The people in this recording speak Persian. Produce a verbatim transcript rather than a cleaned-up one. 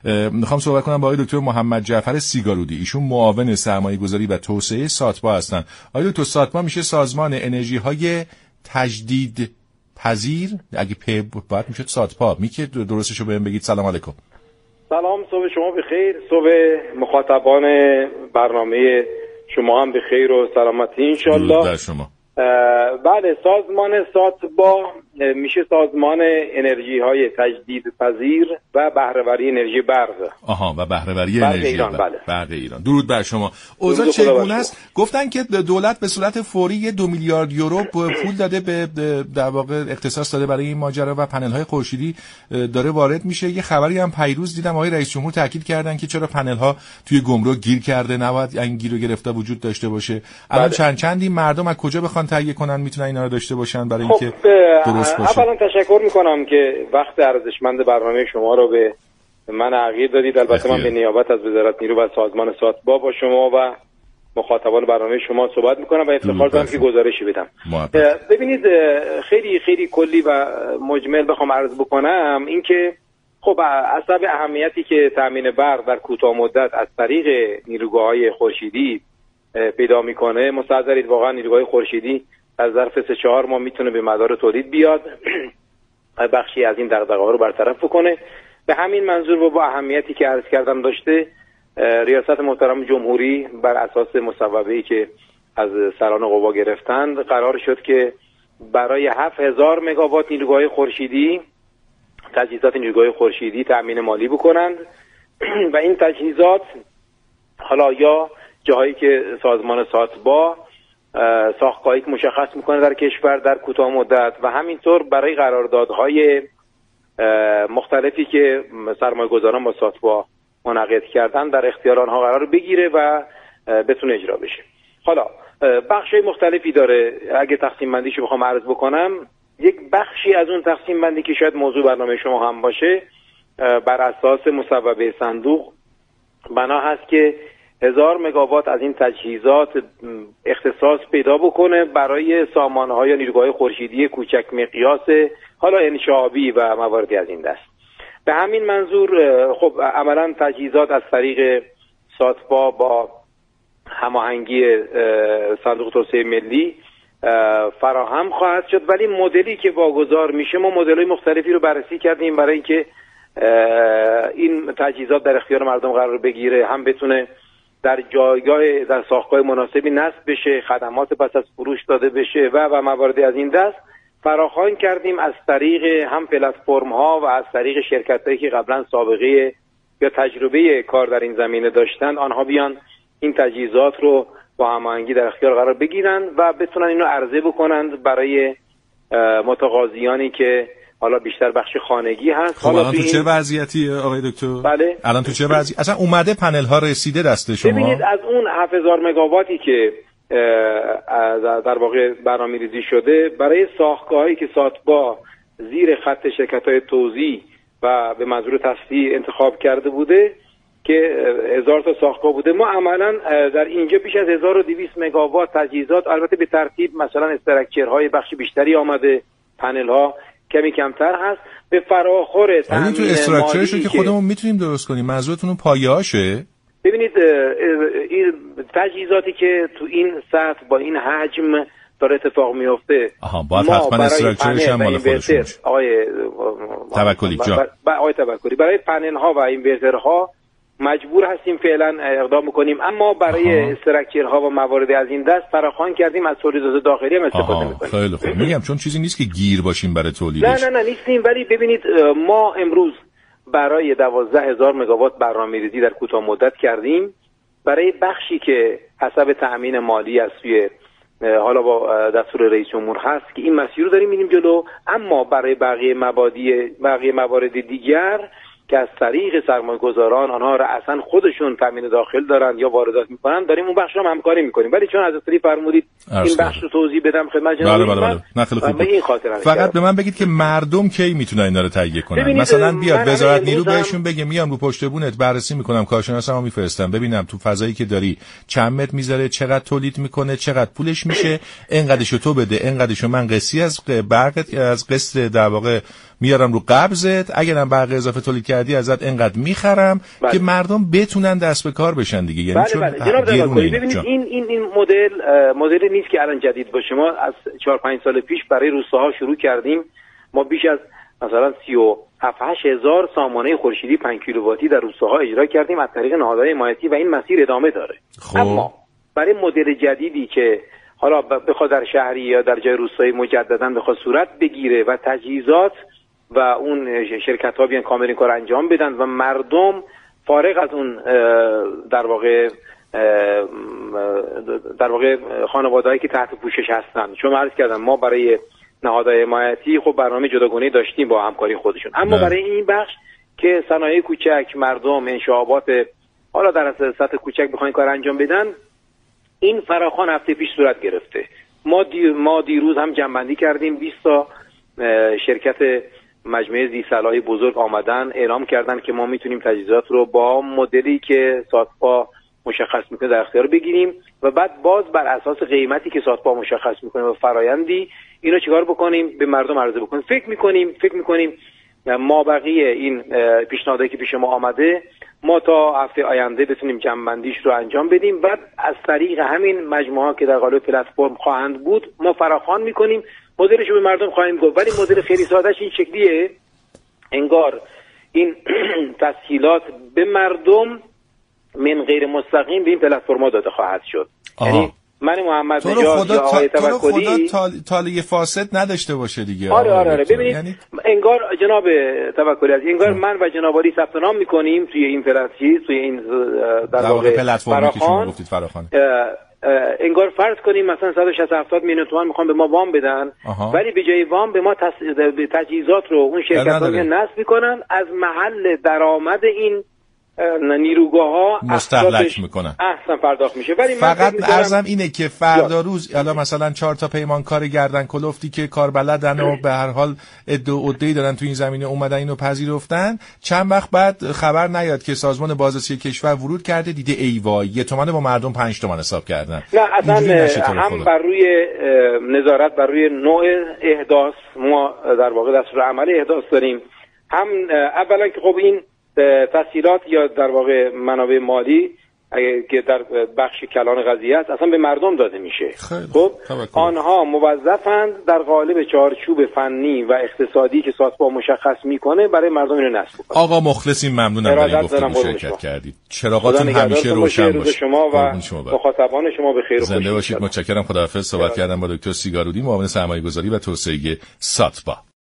میخوام صحبت کنم با آقای دکتر محمد جعفر سیگارودی. ایشون معاون سرمایه‌گذاری و توسعه ساتبا هستن. آقای دکتر، ساتبا میشه سازمان انرژی های تجدید پذیر، اگه پی باید میشه ساتپا. میگه درستشو بهم بگید. سلام علیکم. سلام، صبح شما بخیر، صبح مخاطبان برنامه شما هم بخیر و سلامتی انشالله. درود بر شما. بله، سازمان ساتبا میشه سازمان انرژی های تجدید پذیر و بهره‌وری انرژی برق. آها، و بهره‌وری انرژی ایران. برق. بله. برق ایران. درود بر شما. اوضاع چگونه است؟ گفتن که دولت به صورت فوری یه دو میلیارد یورو پول داده به در واقع اختصاص داده برای این ماجرا و پنل‌های خورشیدی داره وارد میشه. یه خبری هم پیروز دیدم آقای رئیس جمهور تاکید کردن که چرا پنل‌ها توی گمرک گیر کرده، نباید این گیر و گرفته وجود داشته باشه. الان بله. چند چندی مردم از کجا بخوان تهیه کنن میتونن اینا رو داشته باشن برای اینکه خب درست باشه؟ اولا تشکر میکنم که وقت ارزشمند برنامه شما رو به من عقید دادید. البته من به نیابت از وزارت نیرو و سازمان ساتبا با شما و مخاطبان برنامه شما صحبت میکنم و افتخار دارم که گزارشی بدم. ببینید، خیلی خیلی کلی و مجمل بخوام عرض بکنم این که خب عصب اهمیتی که تامین برق در کوتاه مدت از طریق نیروگاه‌های خورشیدی پیدا میکنه، مستحضرید واقعا نیروگاه خورشیدی از ظرف سه چهار ماه میتونه به مدار تولید بیاد، بخشی از این دغدغه‌ها رو برطرف بکنه. به همین منظور و با اهمیتی که عرض کردم داشته، ریاست محترم جمهوری بر اساس مصوبه‌ای که از سران قوا گرفتند قرار شد که برای هفت هزار مگاوات نیروگاه خورشیدی تجهیزات نیروگاه خورشیدی تأمین مالی بکنند و این تجهیزات حالا یا جاهایی که سازمان ساتبا ساختگاهی که مشخص میکنه در کشور در کوتاه مدت و همینطور برای قراردادهای مختلفی که سرمایه‌گذاران با ساتبا منعقد کردن در اختیار آنها قرار بگیره و بتونه اجرا بشه. حالا بخشای مختلفی داره. اگه تقسیم بندیشو بخوام عرض بکنم، یک بخشی از اون تقسیم بندی که شاید موضوع برنامه شما هم باشه، بر اساس مصوبه صندوق بنا هست که هزار مگاوات از این تجهیزات اختصاص پیدا بکنه برای سامانه‌های یا نیروگاه خورشیدی کوچک مقیاس، حالا انشابی و مواردی از این دست. به همین منظور خب عملا تجهیزات از طریق ساتبا با هماهنگی صندوق توسعه ملی فراهم خواهد شد، ولی مدلی که واگذار میشه، ما مدل‌های مختلفی رو بررسی کردیم برای اینکه این تجهیزات در اختیار مردم قرار بگیره، هم بتونه در جایگاه در ساختگاه مناسبی نصب بشه، خدمات پس از فروش داده بشه و و مواردی از این دست. فراخوان کردیم از طریق هم پلتفرم ها و از طریق شرکت هایی که قبلا سابقه یا تجربه کار در این زمینه داشتن، آنها بیان این تجهیزات رو با هماهنگی در اختیار قرار بگیرن و بتونن اینو عرضه بکنند برای متقاضیانی که حالا بیشتر بخش خانگی هست. خب الان تو چه وضعیتی آقای دکتر؟ بله؟ الان تو چه وضعی؟ اصلا اومده پنل ها رسیده دست شما؟ ببینید، از اون هفت هزار مگاواتی که در واقع برنامه‌ریزی شده برای ساختگاهایی که ساتبا زیر خط شرکت‌های توزیع و به منظور تصفیه انتخاب کرده بوده که هزار تا ساختگاه بوده، ما عملاً در اینجا بیش از هزار و دویست مگاوات تجهیزات، البته به ترتیب مثلا استراکچرهای بخش بیشتری آمده، پنل‌ها کمی کمتر هست، به فراخور تامین تو استراکچرشو که خودمون میتونیم درست کنیم. منظورتون اون پایه‌هاشه؟ ببینید، این تجهیزاتی که تو این سطح با این حجم داره اتفاق میفته، آها، باید حتما استراکچرش هم مال خودشون باشه. آقای توکلی جان آقای توکلی، برای پنل ها و اینورترها مجبور هستیم فعلا اقدام کنیم، اما برای استراکچرها و موارد از این دست فراخوان کردیم، از تولیدات داخلی هم استفاده میکنیم. خیلی خوب. میگم چون چیزی نیست که گیر باشیم برای تولیدش. نه نه نه نیستیم، ولی ببینید ما امروز برای دوازده هزار مگاوات برنامه‌ریزی در کوتاه مدت کردیم، برای بخشی که حسب تأمین مالی از سوی حالا با دستور رئیس جمهور هست که این مسیر رو داریم میریم جلو، اما برای بقیه مبادی بقیه موارد دیگر که از طریق سرمایه‌گذاران آنها رأساً خودشون تامین داخل دارن یا واردات میکنن، داریم اون بخش رو هم همکاری میکنیم. ولی چون از اصلی فرمودید این بخش رو توضیح بدم خدمت جناب، بله بله بله. خیلی خوب. به این خاطر فقط به من بگید که مردم کی میتونن اینا رو تهیه کنن؟ مثلا بیاد وزارت نیرو بهشون بگه میام رو پشت بونت بررسی میکنم، کارشناسامو میفرستم ببینم تو فضایی که داری چند متر میذاره، چقدر تولید میکنه، چقدر پولش میشه، اینقدرشو تو بده، اینقدرشو من قسطی از برق از قسط در واقع میارم رو قبضت، اگرم برق اضافه تولید کردی ازت اینقدر میخرم بله. که مردم بتونن دست به کار بشن دیگه. یعنی بله چون بله. جناب توکلی ببینید این این این مدل مدل نیست که الان جدید باشه. ما از چهار پنج سال پیش برای روستاها شروع کردیم. ما بیش از مثلا سی و هفت هزار سامانه خورشیدی پنج کیلوواتی در روستاها اجرا کردیم از طریق نهادهای حمایتی و این مسیر ادامه داره. خب. اما برای مدل جدیدی که حالا بخواد در شهری یا در جای روستایی مجددا بخواد صورت بگیره و تجهیزات و اون شرکت‌ها بیان کامل این کار انجام بدن و مردم فارغ از اون در واقع در واقع خانواده‌ای که تحت پوشش هستن، چون عرض کردم ما برای نهادهای حمایتی خب برنامه جداگانه داشتیم با همکاری خودشون، اما نه. برای این بخش که صنایع کوچک، مردم، انشاءات حالا در سطح کوچک بخواین کار انجام بدن، این فراخوان هفته پیش صورت گرفته. ما دیر ما دیروز هم جمع‌بندی کردیم، بیست تا شرکت مجموعه ذی‌صلاحی بزرگ آمدن اعلام کردن که ما میتونیم تجهیزات رو با مدلی که ساتپا مشخص میکنه در اختیار بگیریم و بعد باز بر اساس قیمتی که ساتپا مشخص میکنه و فرایندی اینو چیکار بکنیم به مردم عرضه بکنیم. فکر میکنیم فکر میکنیم ما بقیه این پیشنهادایی که پیش ما آمده ما تا هفته آینده بتونیم جمع‌بندیش رو انجام بدیم و از طریق همین مجموعه که در قالب پلتفرم خواهند بود ما فراخوان میکنیم، مدلش رو به مردم خواهیم گفت. ولی مدل خیلی سادهش این شکلیه انگار این تسهیلات به مردم من غیر مستقیم به این پلتفرما داده خواهد شد. یعنی من محمد نژاد یا آقای توکلی تالیه فاسد نداشته باشه دیگه. آره آره, آره. ببینید یعنی... انگار جناب توکلی از انگار اه. من و جناب علی ثبت نام میکنیم توی این پلتفرم توی این در واقع پلتفرمی که شما گفتید فراخوان، انگار فرض کنیم مثلا صد و شصت هفتاد میلیون تومان میخوان به ما وام بدن، آها. ولی به جای وام به ما تس... تجهیزات رو اون شرکت‌ها نصب میکنن، از محل درآمد این نیروگاه ها مستهلک میکنن، احسن پرداخت میشه. ولی فقط ارزم اینه که فردا روز حالا مثلا چهار تا پیمانکار گردن کلفتی که کار بلدن و به هر حال عده‌ای دارن تو این زمینه اومدن اینو پذیرفتن، چند وقت بعد خبر نیاد که سازمان بازرسی کشور ورود کرده دیده ای وای یه تومن با مردم پنج تومن حساب کردن. نه اصلا هم بر روی نظارت بر روی نوع احداث ما در واقع دستور عمل احداث داریم، هم اولا که خب این تسهیلات یا در واقع منابع مالی که در بخش کلان قضیه است اصلا به مردم داده میشه. خب آنها موظفند در قالب چارچوب فنی و اقتصادی که ساتپا مشخص میکنه برای مردم اینو نصب کنه. آقا مخلصیم، ممنونم برای گفتگو شرکت کردید. چراغاتون همیشه روشن باشه. شما و مخاطبان شما به خیر و زنده باشید. متشکرم. خداحافظ. صحبت کردم با دکتر سیگارودی، معاون سرمایه‌گذاری و توسعه ساتپا.